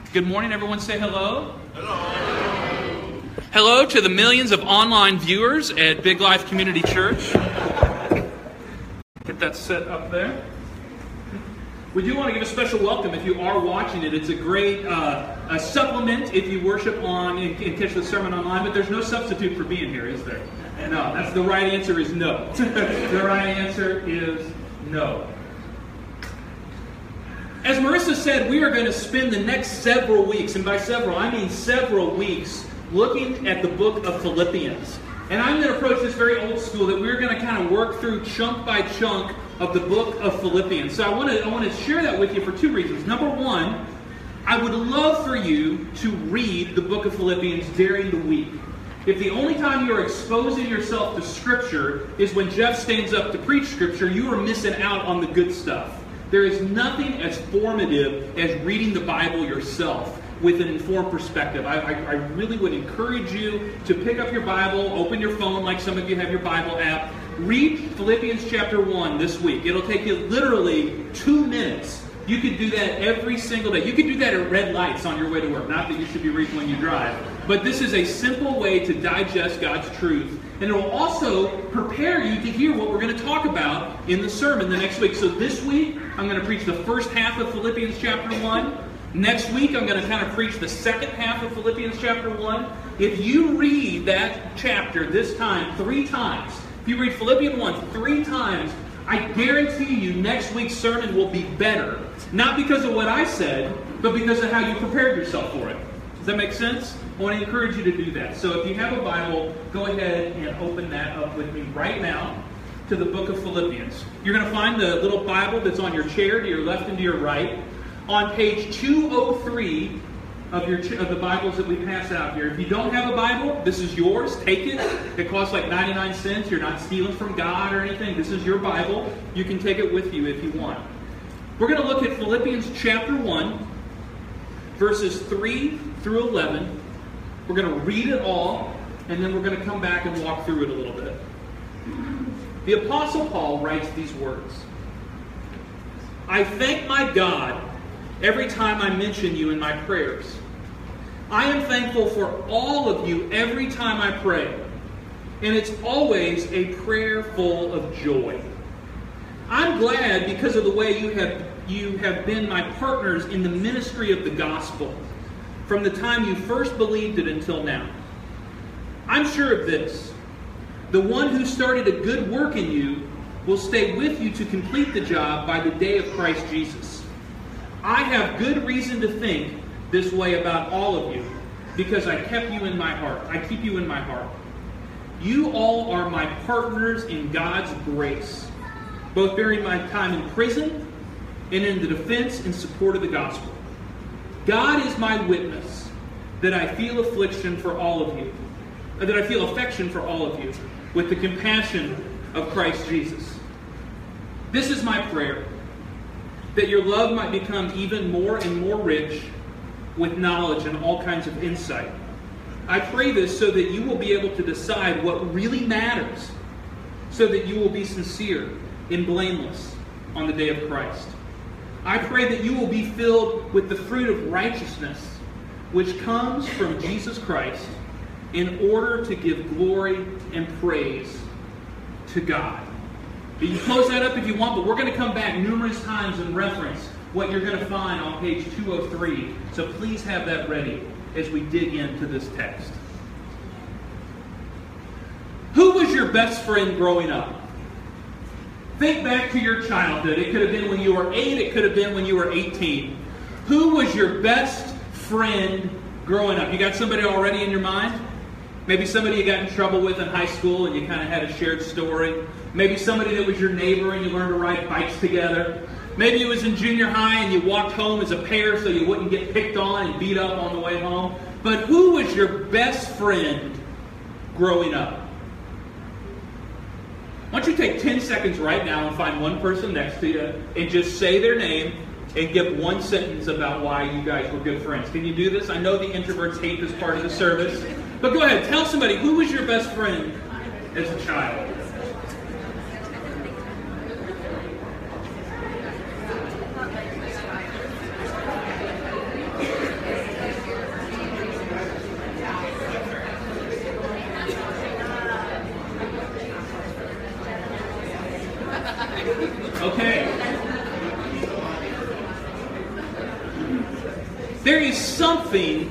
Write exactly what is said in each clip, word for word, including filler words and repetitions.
Good morning, everyone. Say hello. Hello. Hello to the millions of online viewers at Big Life Community Church. Get that set up there. We do want to give a special welcome if you are watching it. It's a great uh, a supplement if you worship on and, and catch the sermon online, but there's no substitute for being here, is there? No, that's the right answer is no. The right answer is no. As Marissa said, we are going to spend the next several weeks, and by several, I mean several weeks, looking at the book of Philippians. And I'm going to approach this very old school, that we're going to kind of work through chunk by chunk of the book of Philippians. So I want to I want to share that with you for two reasons. Number one, I would love for you to read the book of Philippians during the week. If the only time you're exposing yourself to Scripture is when Jeff stands up to preach Scripture, you are missing out on the good stuff. There is nothing as formative as reading the Bible yourself with an informed perspective. I, I, I really would encourage you to pick up your Bible, open your phone like some of you have your Bible app. Read Philippians chapter one this week. It'll take you literally two minutes. You could do that every single day. You could do that at red lights on your way to work. Not that you should be reading when you drive. But this is a simple way to digest God's truth. And it will also prepare you to hear what we're going to talk about in the sermon the next week. So this week, I'm going to preach the first half of Philippians chapter one. Next week, I'm going to kind of preach the second half of Philippians chapter one. If you read that chapter this time three times, if you read Philippians one three times, I guarantee you next week's sermon will be better. Not because of what I said, but because of how you prepared yourself for it. Does that make sense? I want to encourage you to do that. So if you have a Bible, go ahead and open that up with me right now to the book of Philippians. You're going to find the little Bible that's on your chair to your left and to your right. On page two oh three of your of the Bibles that we pass out here. If you don't have a Bible, this is yours. Take it. It costs like ninety-nine cents. You're not stealing from God or anything. This is your Bible. You can take it with you if you want. We're going to look at Philippians chapter one, verses three through eleven. We're going to read it all, and then we're going to come back and walk through it a little bit. The Apostle Paul writes these words. I thank my God every time I mention you in my prayers. I am thankful for all of you every time I pray. And it's always a prayer full of joy. I'm glad because of the way you have, you have been my partners in the ministry of the gospel from the time you first believed it until now. I'm sure of this. The one who started a good work in you will stay with you to complete the job by the day of Christ Jesus. I have good reason to think this way about all of you because I kept you in my heart. I keep you in my heart. You all are my partners in God's grace, both during my time in prison and in the defense and support of the gospel. God is my witness that I feel affliction for all of you, that I feel affection for all of you with the compassion of Christ Jesus. This is my prayer, that your love might become even more and more rich with knowledge and all kinds of insight. I pray this so that you will be able to decide what really matters, so that you will be sincere and blameless on the day of Christ. I pray that you will be filled with the fruit of righteousness, which comes from Jesus Christ, in order to give glory and praise to God. You can close that up if you want, but we're going to come back numerous times and reference what you're going to find on page two oh three. So please have that ready as we dig into this text. Who was your best friend growing up? Think back to your childhood. It could have been when you were eight. It could have been when you were eighteen. Who was your best friend growing up? You got somebody already in your mind? Maybe somebody you got in trouble with in high school and you kind of had a shared story. Maybe somebody that was your neighbor and you learned to ride bikes together. Maybe it was in junior high and you walked home as a pair so you wouldn't get picked on and beat up on the way home. But who was your best friend growing up? Why don't you take ten seconds right now and find one person next to you and just say their name and give one sentence about why you guys were good friends. Can you do this? I know the introverts hate this part of the service. But go ahead, tell somebody, who was your best friend as a child? There is something,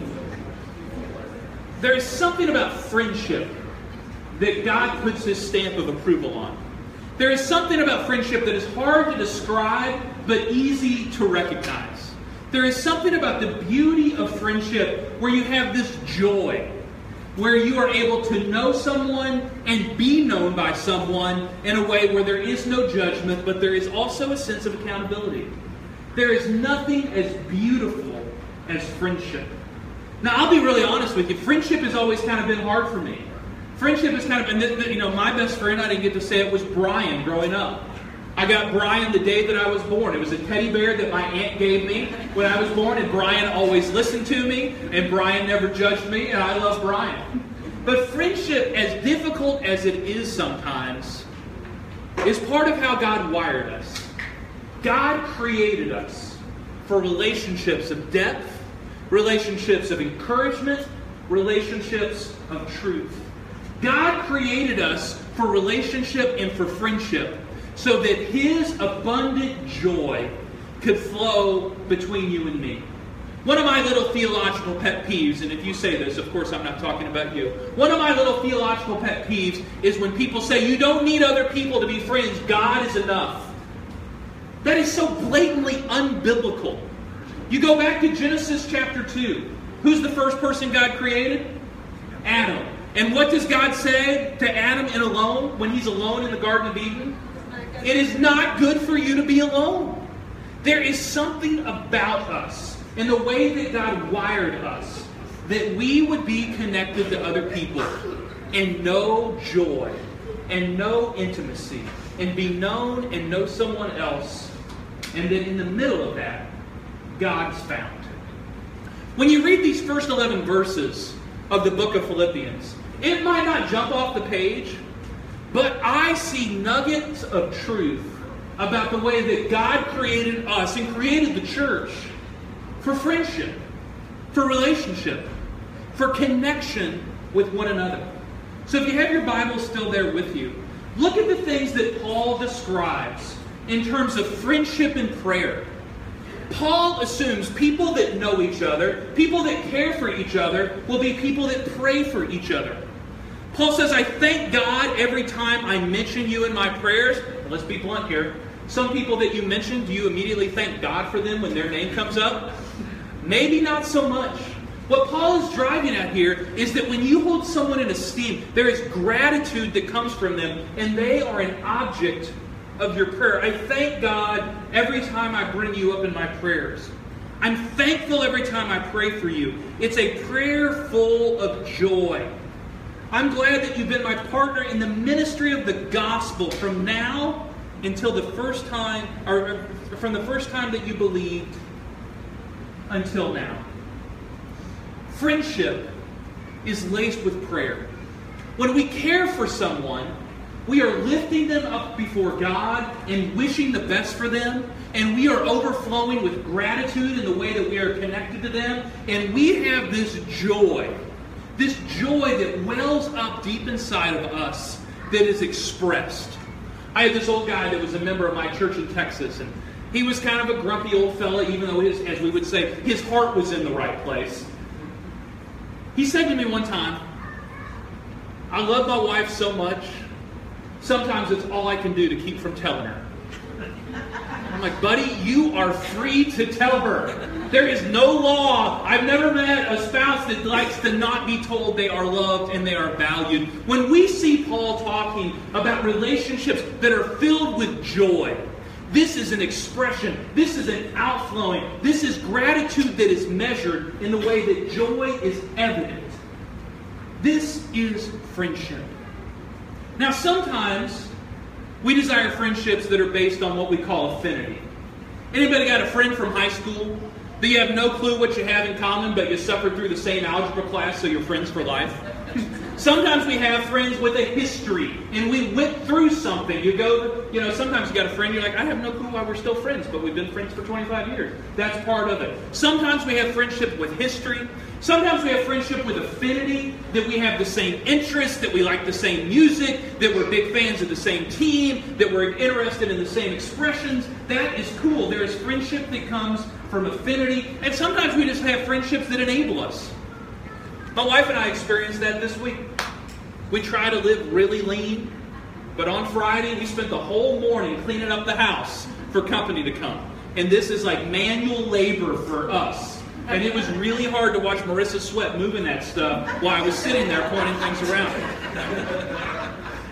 there is something about friendship that God puts His stamp of approval on. There is something about friendship that is hard to describe, but easy to recognize. There is something about the beauty of friendship where you have this joy, where you are able to know someone and be known by someone in a way where there is no judgment, but there is also a sense of accountability. There is nothing as beautiful as friendship. Now, I'll be really honest with you. Friendship has always kind of been hard for me. Friendship is kind of, and you know, my best friend, I didn't get to say it, was Brian growing up. I got Brian the day that I was born. It was a teddy bear that my aunt gave me when I was born, and Brian always listened to me, and Brian never judged me, and I love Brian. But friendship, as difficult as it is sometimes, is part of how God wired us. God created us for relationships of depth, relationships of encouragement, relationships of truth. God created us for relationship and for friendship so that His abundant joy could flow between you and me. One of my little theological pet peeves, and if you say this, of course I'm not talking about you. One of my little theological pet peeves is when people say, you don't need other people to be friends, God is enough. That is so blatantly unbiblical. You go back to Genesis chapter two. Who's the first person God created? Adam. And what does God say to Adam in alone when he's alone in the Garden of Eden? It is not good for you to be alone. There is something about us in the way that God wired us that we would be connected to other people and know joy and know intimacy and be known and know someone else, and that in the middle of that, God's found. When you read these first eleven verses of the book of Philippians, it might not jump off the page, but I see nuggets of truth about the way that God created us and created the church for friendship, for relationship, for connection with one another. So if you have your Bible still there with you, look at the things that Paul describes in terms of friendship and prayer. Paul assumes people that know each other, people that care for each other, will be people that pray for each other. Paul says, I thank God every time I mention you in my prayers. Well, let's be blunt here. Some people that you mention, do you immediately thank God for them when their name comes up? Maybe not so much. What Paul is driving at here is that when you hold someone in esteem, there is gratitude that comes from them, and they are an object of your prayer. I thank God every time I bring you up in my prayers. I'm thankful every time I pray for you. It's a prayer full of joy. I'm glad that you've been my partner in the ministry of the gospel from now until the first time, or from the first time that you believed until now. Friendship is laced with prayer. When we care for someone, we are lifting them up before God and wishing the best for them, and we are overflowing with gratitude in the way that we are connected to them, and we have this joy. This joy that wells up deep inside of us that is expressed. I had this old guy that was a member of my church in Texas, and he was kind of a grumpy old fella, even though, his, as we would say, his heart was in the right place. He said to me one time, I love my wife so much, sometimes it's all I can do to keep from telling her. I'm like, buddy, you are free to tell her. There is no law. I've never met a spouse that likes to not be told they are loved and they are valued. When we see Paul talking about relationships that are filled with joy, this is an expression. This is an outflowing. This is gratitude that is measured in the way that joy is evident. This is friendship. Now, sometimes we desire friendships that are based on what we call affinity. Anybody got a friend from high school that you have no clue what you have in common, but you suffered through the same algebra class, so you're friends for life? Sometimes we have friends with a history, and we went through something. You go, you know, sometimes you got a friend, you're like, I have no clue why we're still friends, but we've been friends for twenty-five years. That's part of it. Sometimes we have friendship with history. Sometimes we have friendship with affinity, that we have the same interests, that we like the same music, that we're big fans of the same team, that we're interested in the same expressions. That is cool. There is friendship that comes from affinity, and sometimes we just have friendships that enable us. My wife and I experienced that this week. We try to live really lean, but on Friday we spent the whole morning cleaning up the house for company to come. And this is like manual labor for us. And it was really hard to watch Marissa sweat moving that stuff while I was sitting there pointing things around.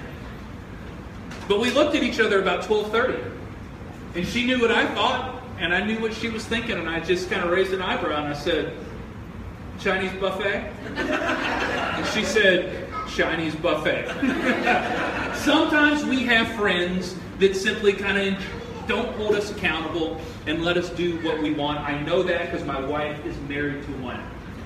But we looked at each other about twelve thirty. And she knew what I thought, and I knew what she was thinking, and I just kind of raised an eyebrow and I said, Chinese buffet? And she said, Chinese buffet. Sometimes we have friends that simply kind of don't hold us accountable and let us do what we want. I know that because my wife is married to one.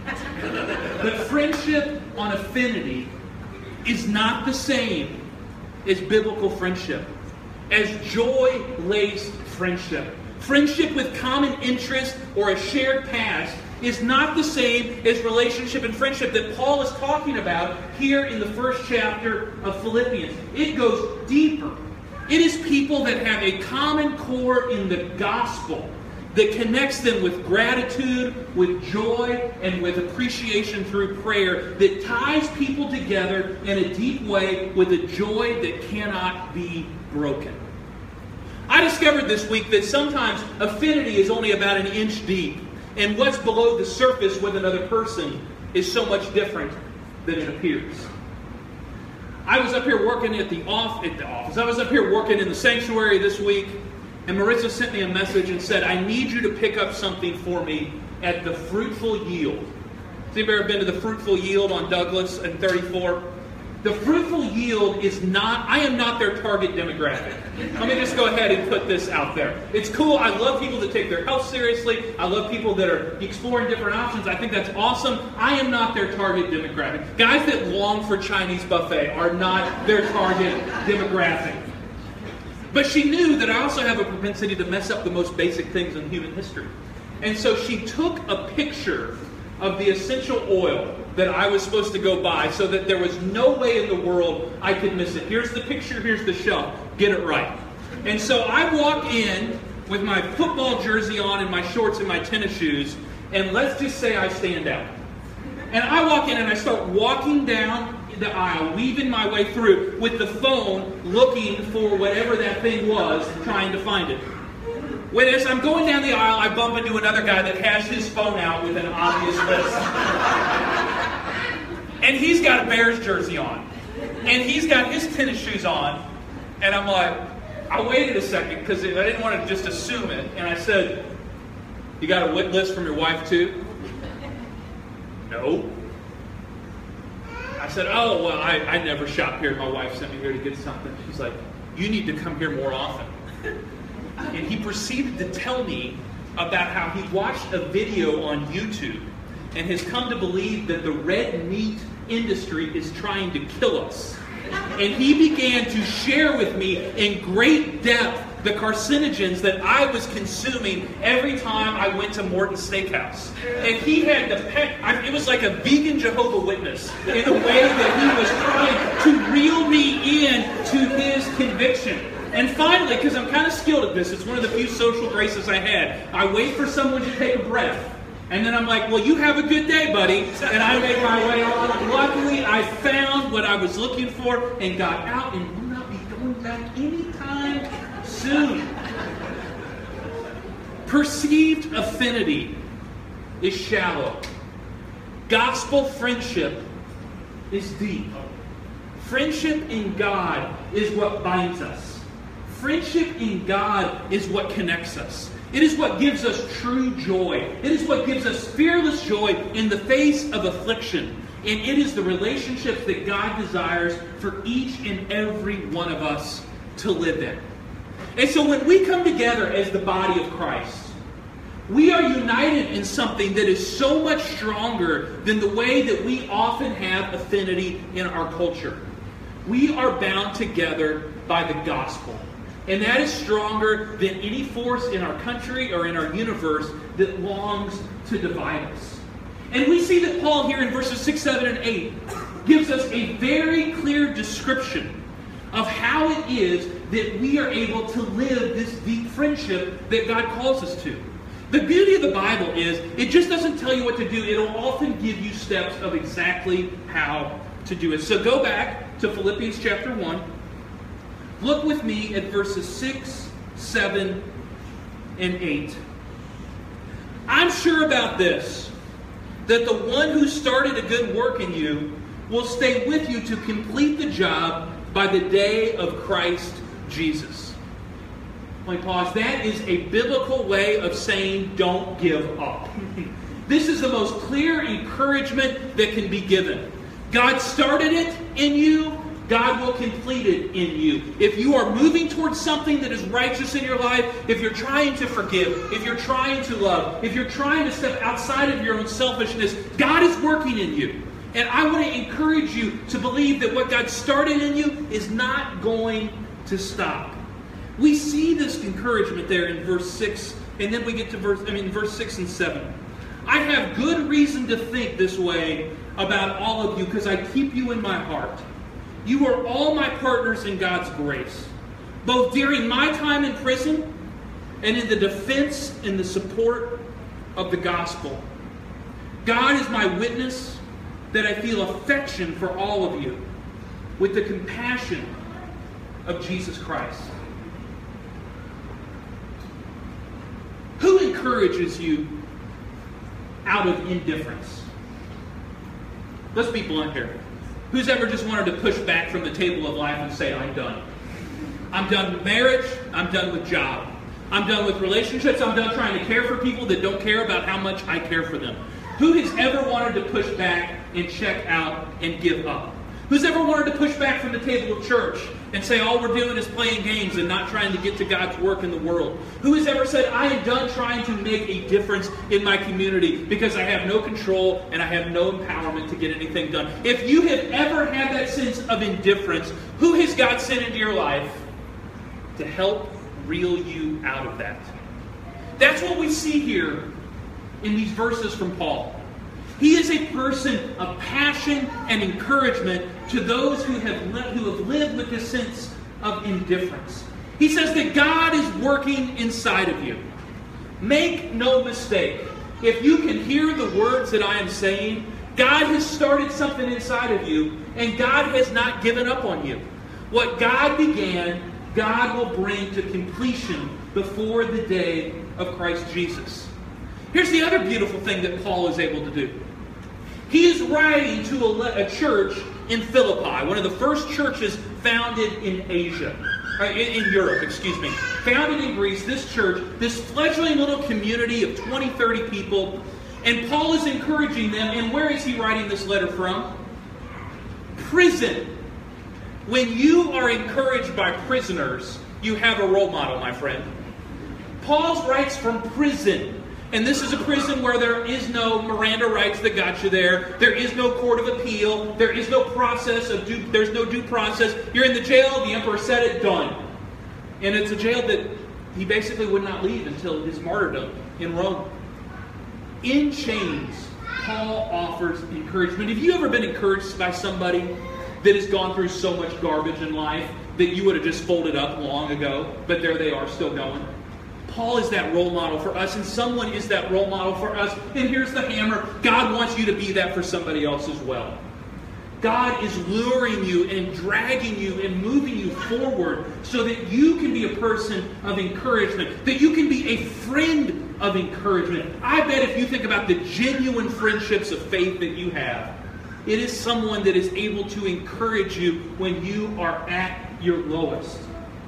But friendship on affinity is not the same as biblical friendship, as joy-laced friendship. Friendship with common interest or a shared past is not the same as relationship and friendship that Paul is talking about here in the first chapter of Philippians. It goes deeper. It is people that have a common core in the gospel that connects them with gratitude, with joy, and with appreciation through prayer, that ties people together in a deep way with a joy that cannot be broken. I discovered this week that sometimes affinity is only about an inch deep, and what's below the surface with another person is so much different than it appears. I was up here working at the, off, at the office. I was up here working in the sanctuary this week, and Marissa sent me a message and said, I need you to pick up something for me at the Fruitful Yield. Has anybody ever been to the Fruitful Yield on Douglas and thirty-four? The Fruitful Yield is not, I am not their target demographic. Let me just go ahead and put this out there. It's cool. I love people that take their health seriously. I love people that are exploring different options. I think that's awesome. I am not their target demographic. Guys that long for Chinese buffet are not their target demographic. But she knew that I also have a propensity to mess up the most basic things in human history. And so she took a picture of the essential oil that I was supposed to go buy so that there was no way in the world I could miss it. Here's the picture, here's the shelf. Get it right. And so I walk in with my football jersey on and my shorts and my tennis shoes, and let's just say I stand out. And I walk in and I start walking down the aisle, weaving my way through with the phone, looking for whatever that thing was, trying to find it. When as I'm going down the aisle, I bump into another guy that has his phone out with an obvious list. And he's got a Bears jersey on. And he's got his tennis shoes on. And I'm like, I waited a second because I didn't want to just assume it. And I said, you got a wit list from your wife too? No. I said, oh, well, I, I never shop here. My wife sent me here to get something. She's like, you need to come here more often. And he proceeded to tell me about how he watched a video on YouTube and has come to believe that the red meat industry is trying to kill us. And he began to share with me in great depth the carcinogens that I was consuming every time I went to Morton's Steakhouse. And he had the pet, I, it was like a vegan Jehovah's Witness in a way that he was trying to reel me in to his conviction. And finally, because I'm kind of skilled at this, it's one of the few social graces I had, I wait for someone to take a breath. And then I'm like, well, you have a good day, buddy. And I make my way on. Luckily, I found what I was looking for and got out and will not be going back anytime soon. Perceived affinity is shallow. Gospel friendship is deep. Friendship in God is what binds us. Friendship in God is what connects us. It is what gives us true joy. It is what gives us fearless joy in the face of affliction. And it is the relationships that God desires for each and every one of us to live in. And so when we come together as the body of Christ, We are united in something that is so much stronger than the way that we often have affinity in our culture. We are bound together by the gospel. And that is stronger than any force in our country or in our universe that longs to divide us. And we see that Paul here in verses six, seven, and eight gives us a very clear description of how it is that we are able to live this deep friendship that God calls us to. The beauty of the Bible is it just doesn't tell you what to do. It'll often give you steps of exactly how to do it. So go back to Philippians chapter one. Look with me at verses six, seven, and eight. I'm sure about this, that the one who started a good work in you will stay with you to complete the job by the day of Christ Jesus. Let me pause. That is a biblical way of saying don't give up. This is the most clear encouragement that can be given. God started it in you. God will complete it in you. If you are moving towards something that is righteous in your life, if you're trying to forgive, if you're trying to love, if you're trying to step outside of your own selfishness, God is working in you. And I want to encourage you to believe that what God started in you is not going to stop. We see this encouragement there in verse six, and then we get to verse, I mean, verse six and seven. I have good reason to think this way about all of you because I keep you in my heart. You are all my partners in God's grace, both during my time in prison and in the defense and the support of the gospel. God is my witness that I feel affection for all of you with the compassion of Jesus Christ. Who encourages you out of indifference? Let's be blunt here. Who's ever just wanted to push back from the table of life and say, I'm done? I'm done with marriage. I'm done with job. I'm done with relationships. I'm done trying to care for people that don't care about how much I care for them. Who has ever wanted to push back and check out and give up? Who's ever wanted to push back from the table of church and say all we're doing is playing games and not trying to get to God's work in the world? Who has ever said, I am done trying to make a difference in my community because I have no control and I have no empowerment to get anything done? If you have ever had that sense of indifference, who has God sent into your life to help reel you out of that? That's what we see here in these verses from Paul. He is a person of passion and encouragement to those who have, li- who have lived with this sense of indifference. He says that God is working inside of you. Make no mistake. If you can hear the words that I am saying, God has started something inside of you, and God has not given up on you. What God began, God will bring to completion before the day of Christ Jesus. Here's the other beautiful thing that Paul is able to do. He is writing to a, a church in Philippi, one of the first churches founded in Asia, uh, in, in Europe, excuse me. Founded in Greece, this church, this fledgling little community of twenty, thirty people, and Paul is encouraging them, and where is he writing this letter from? Prison. When you are encouraged by prisoners, you have a role model, my friend. Paul writes from prison. And this is a prison where there is no Miranda rights that got you there. There is no court of appeal. There is no process of due, there's no due process. You're in the jail. The emperor said it, done. And it's a jail that he basically would not leave until his martyrdom in Rome. In chains, Paul offers encouragement. Have you ever been encouraged by somebody that has gone through so much garbage in life that you would have just folded up long ago, but there they are still going? Paul is that role model for us, and someone is that role model for us. And here's the hammer. God wants you to be that for somebody else as well. God is luring you and dragging you and moving you forward so that you can be a person of encouragement, that you can be a friend of encouragement. I bet if you think about the genuine friendships of faith that you have, it is someone that is able to encourage you when you are at your lowest.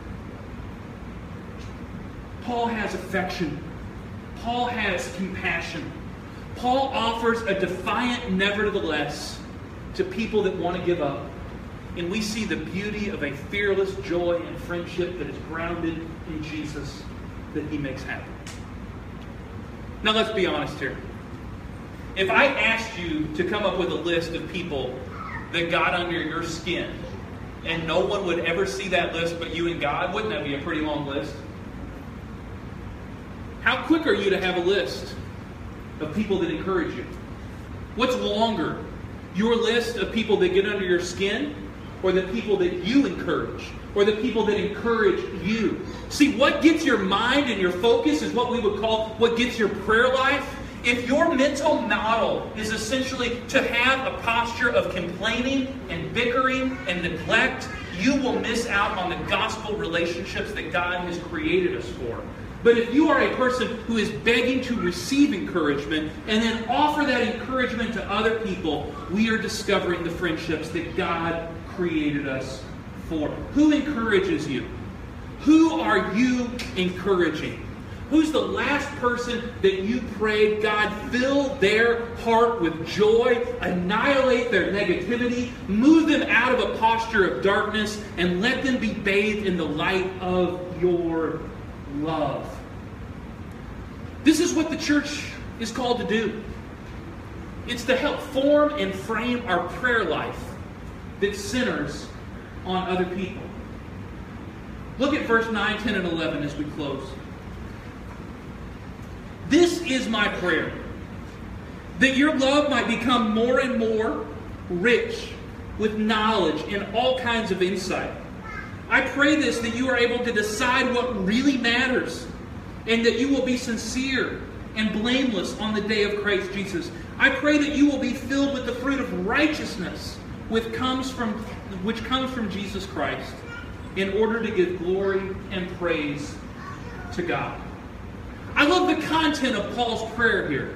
Paul has affection. Paul has compassion. Paul offers a defiant nevertheless to people that want to give up. And we see the beauty of a fearless joy and friendship that is grounded in Jesus that he makes happen. Now let's be honest here. If I asked you to come up with a list of people that got under your skin, and no one would ever see that list but you and God, wouldn't that be a pretty long list? How quick are you to have a list of people that encourage you? What's longer? Your list of people that get under your skin, or the people that you encourage, or the people that encourage you? See, what gets your mind and your focus is what we would call what gets your prayer life. If your mental model is essentially to have a posture of complaining and bickering and neglect, you will miss out on the gospel relationships that God has created us for. But if you are a person who is begging to receive encouragement and then offer that encouragement to other people, we are discovering the friendships that God created us for. Who encourages you? Who are you encouraging? Who's the last person that you prayed, God, fill their heart with joy, annihilate their negativity, move them out of a posture of darkness, and let them be bathed in the light of your love? This is what the church is called to do. It's to help form and frame our prayer life that centers on other people. Look at verse nine, ten, and eleven as we close. This is my prayer, that your love might become more and more rich with knowledge and all kinds of insight. I pray this, that you are able to decide what really matters, and that you will be sincere and blameless on the day of Christ Jesus. I pray that you will be filled with the fruit of righteousness which comes from, which comes from Jesus Christ, in order to give glory and praise to God. I love the content of Paul's prayer here.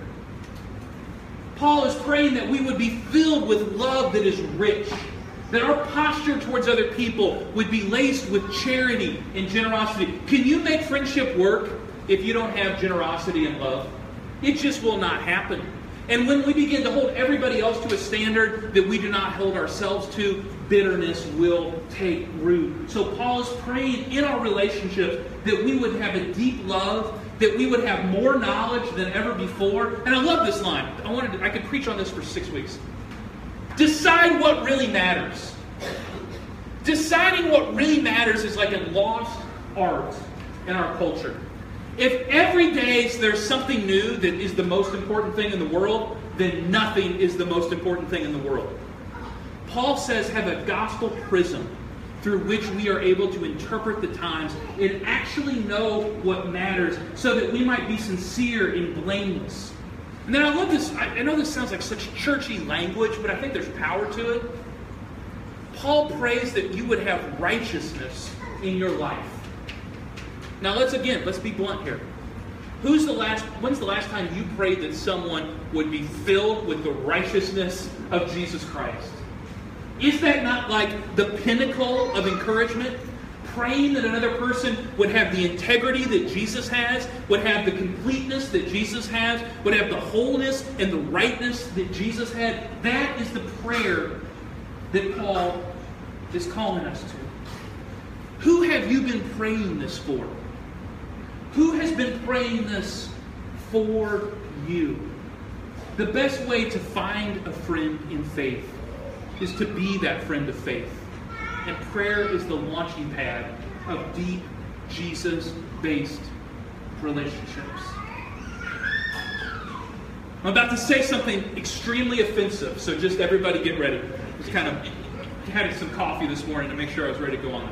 Paul is praying that we would be filled with love that is rich, that our posture towards other people would be laced with charity and generosity. Can you make friendship work if you don't have generosity and love? It just will not happen. And when we begin to hold everybody else to a standard that we do not hold ourselves to, bitterness will take root. So Paul is praying in our relationships that we would have a deep love, that we would have more knowledge than ever before. And I love this line. I wanted to, I could preach on this for six weeks. Decide what really matters. Deciding what really matters is like a lost art in our culture. If every day there's something new that is the most important thing in the world, then nothing is the most important thing in the world. Paul says have a gospel prism through which we are able to interpret the times and actually know what matters so that we might be sincere and blameless. And then I love this. I know this sounds like such churchy language, but I think there's power to it. Paul prays that you would have righteousness in your life. Now let's again, let's be blunt here. Who's the last, when's the last time you prayed that someone would be filled with the righteousness of Jesus Christ? Is that not like the pinnacle of encouragement? Praying that another person would have the integrity that Jesus has, would have the completeness that Jesus has, would have the wholeness and the rightness that Jesus had. That is the prayer that Paul is calling us to. Who have you been praying this for? Who has been praying this for you? The best way to find a friend in faith is to be that friend of faith. And prayer is the launching pad of deep, Jesus-based relationships. I'm about to say something extremely offensive, so just everybody get ready. Just kind of had some coffee this morning to make sure I was ready to go on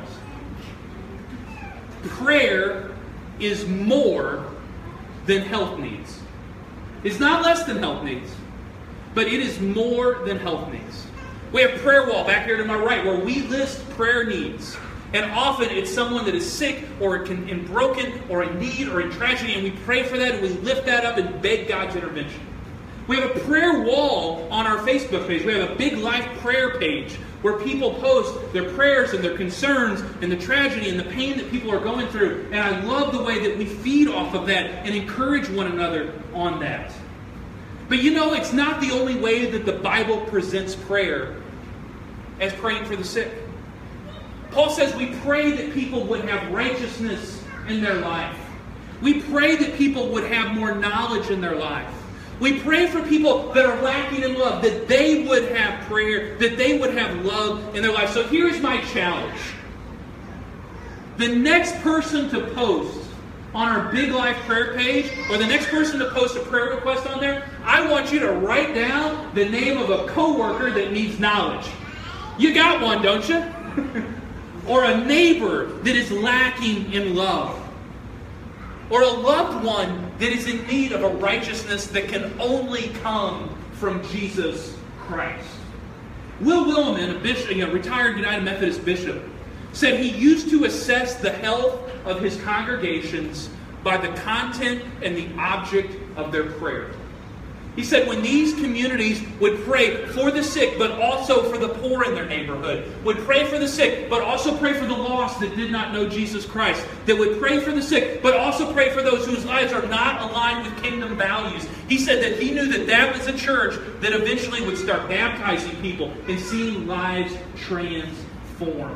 this. Prayer is more than health needs. It's not less than health needs, but it is more than health needs. We have prayer wall back here to my right where we list prayer needs. And often it's someone that is sick or can, and broken or in need or in tragedy, and we pray for that and we lift that up and beg God's intervention. We have a prayer wall on our Facebook page. We have a Big Life prayer page where people post their prayers and their concerns and the tragedy and the pain that people are going through. And I love the way that we feed off of that and encourage one another on that. But you know, it's not the only way that the Bible presents prayer as praying for the sick. Paul says we pray that people would have righteousness in their life. We pray that people would have more knowledge in their life. We pray for people that are lacking in love, that they would have prayer, that they would have love in their life. So here's my challenge. The next person to post on our Big Life prayer page, or the next person to post a prayer request on there, I want you to write down the name of a coworker that needs knowledge. You got one, don't you? Or a neighbor that is lacking in love. Or a loved one that is in need of a righteousness that can only come from Jesus Christ. Will Willimon, a bishop, a retired United Methodist bishop, said he used to assess the health of his congregations by the content and the object of their prayer. He said when these communities would pray for the sick, but also for the poor in their neighborhood, would pray for the sick, but also pray for the lost that did not know Jesus Christ, that would pray for the sick, but also pray for those whose lives are not aligned with kingdom values. He said that he knew that that was a church that eventually would start baptizing people and seeing lives transformed.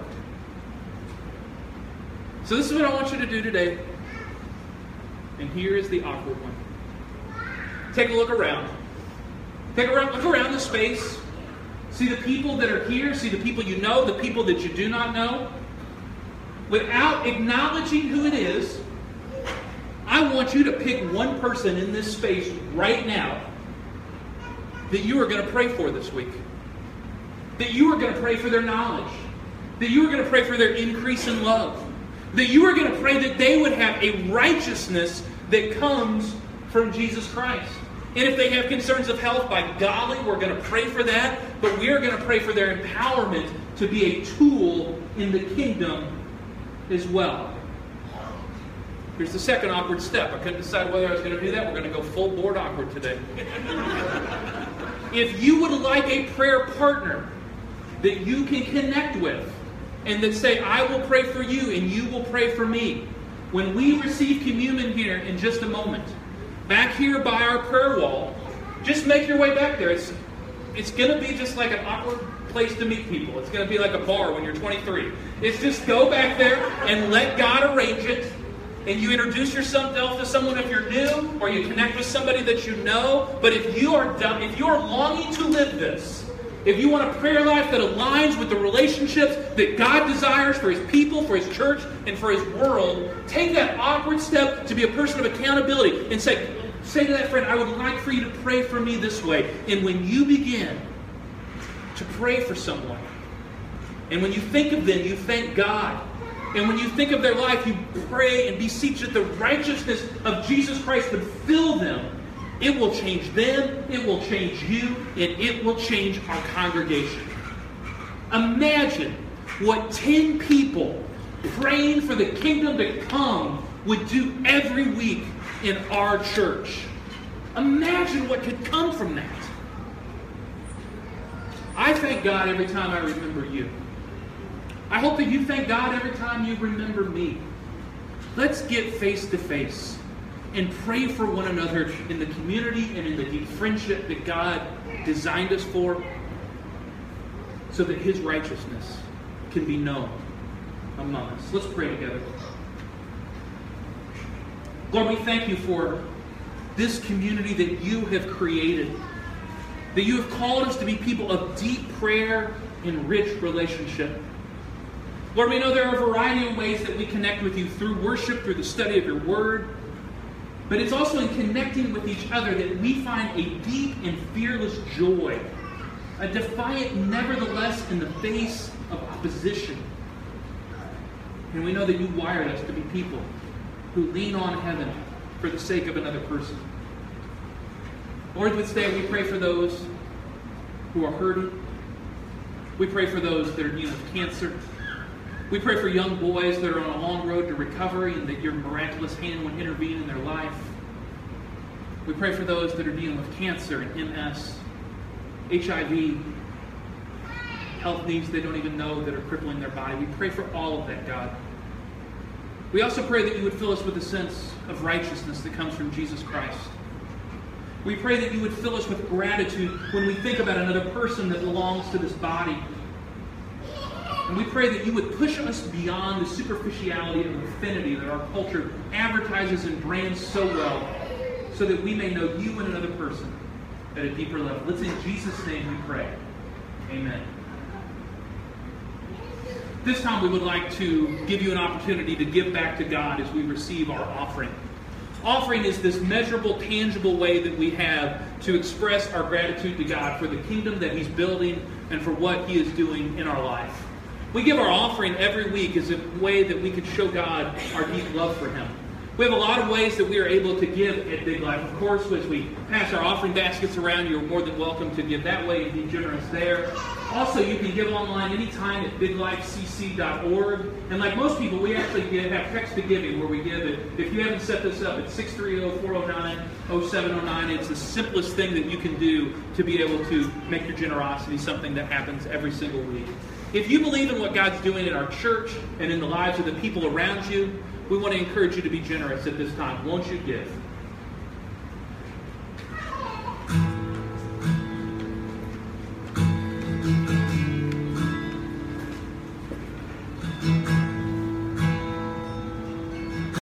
So this is what I want you to do today. And here is the awkward one. Take a look around. Take a look around the space. See the people that are here. See the people you know, the people that you do not know. Without acknowledging who it is, I want you to pick one person in this space right now that you are going to pray for this week. That you are going to pray for their knowledge. That you are going to pray for their increase in love. That you are going to pray that they would have a righteousness that comes from Jesus Christ. And if they have concerns of health, by golly, we're going to pray for that. But we are going to pray for their empowerment to be a tool in the kingdom as well. Here's the second awkward step. I couldn't decide whether I was going to do that. We're going to go full board awkward today. If you would like a prayer partner that you can connect with, and that say, I will pray for you and you will pray for me. When we receive communion here in just a moment, back here by our prayer wall, just make your way back there. It's, it's going to be just like an awkward place to meet people. It's going to be like a bar when you're twenty-three. It's just go back there and let God arrange it. And you introduce yourself to someone if you're new, or you connect with somebody that you know. But if you are done, if you are longing to live this, if you want a prayer life that aligns with the relationships that God desires for His people, for His church, and for His world, take that awkward step to be a person of accountability and say, say to that friend, I would like for you to pray for me this way. And when you begin to pray for someone, and when you think of them, you thank God. And when you think of their life, you pray and beseech that the righteousness of Jesus Christ would fill them. It will change them, it will change you, and it will change our congregation. Imagine what ten people praying for the kingdom to come would do every week in our church. Imagine what could come from that. I thank God every time I remember you. I hope that you thank God every time you remember me. Let's get face to face and pray for one another in the community and in the deep friendship that God designed us for, so that His righteousness can be known among us. Let's pray together. Lord, we thank you for this community that you have created, that you have called us to be people of deep prayer and rich relationship. Lord, we know there are a variety of ways that we connect with you through worship, through the study of your word. But it's also in connecting with each other that we find a deep and fearless joy, a defiant nevertheless in the face of opposition. And we know that you wired us to be people who lean on heaven for the sake of another person. Lord, this day we pray for those who are hurting. We pray for those that are dealing with cancer. We pray for young boys that are on a long road to recovery and that your miraculous hand would intervene in their life. We pray for those that are dealing with cancer and M S, H I V, health needs they don't even know that are crippling their body. We pray for all of that, God. We also pray that you would fill us with a sense of righteousness that comes from Jesus Christ. We pray that you would fill us with gratitude when we think about another person that belongs to this body. And we pray that you would push us beyond the superficiality and affinity that our culture advertises and brands so well, so that we may know you and another person at a deeper level. Let's in Jesus' name we pray. Amen. This time we would like to give you an opportunity to give back to God as we receive our offering. Offering is this measurable, tangible way that we have to express our gratitude to God for the kingdom that He's building and for what He is doing in our life. We give our offering every week as a way that we can show God our deep love for Him. We have a lot of ways that we are able to give at Big Life. Of course, as we pass our offering baskets around, you're more than welcome to give that way and be generous there. Also, you can give online anytime at big life c c dot org. And like most people, we actually give, have text-to-giving where we give it. If you haven't set this up, it's six three zero, four zero nine, zero seven zero nine. It's the simplest thing that you can do to be able to make your generosity something that happens every single week. If you believe in what God's doing in our church and in the lives of the people around you, we want to encourage you to be generous at this time. Won't you give?